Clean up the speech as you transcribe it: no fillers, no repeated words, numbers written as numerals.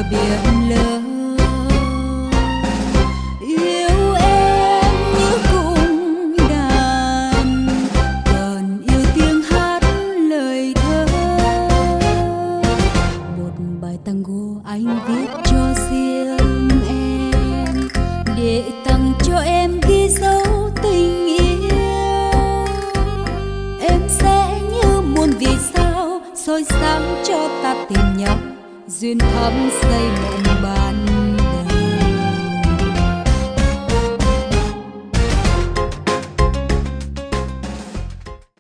biển lớn. Yêu em như cung đàn, còn yêu tiếng hát lời thơ. Một bài tango anh viết cho riêng em, để tặng cho em ghi dấu tình yêu. Em sẽ như muôn vì sao soi sáng cho ta tìm nhau, duyên thắm xây mộng bàn